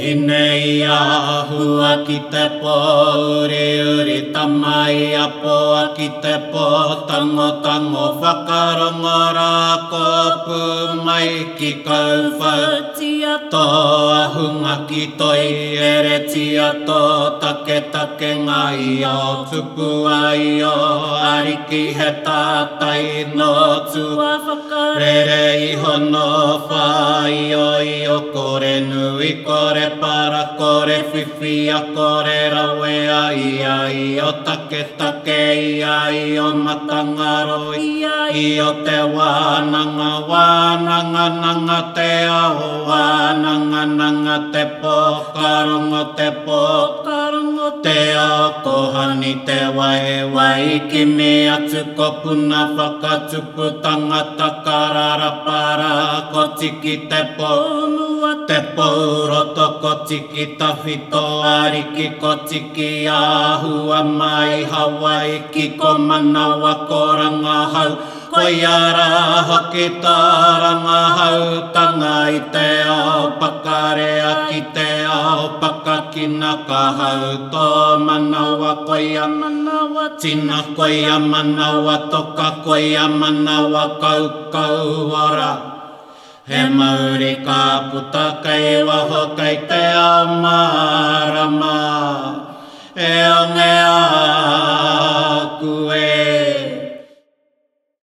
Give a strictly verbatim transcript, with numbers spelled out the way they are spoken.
Inei ahua ki te pō uri uri tamai a poa ki te pō tango tango whakarongo rā kopu mai ki kauwhau tia tō ahunga ki toi ere tia tō take take ngai o tupu ai o ariki he tātai no tua whakarere iho no whai o i o kore nui kore para kore whiwhi a kore rawe ai ai o take take i ai o matangaro i o te wānanga wānanga nanga te ao wānanga nanga te pō karongo te pō karongo te ao kohani te wae wai ki me atu ko puna whakatupu tangata karara para ko tiki te pō te pōroto ko tiki tawhito ariki ko tiki āhua mai Hawaii ki ko manawa ko rangahau ko iara hoki tā rangahau tanga i te ao pakarea ki te ao pakakina ka hau tō manawa ko ia manawa tina ko ia manawa toka ko ia manawa kau kau ora He mauri ka puta kei waho kei te ao marama E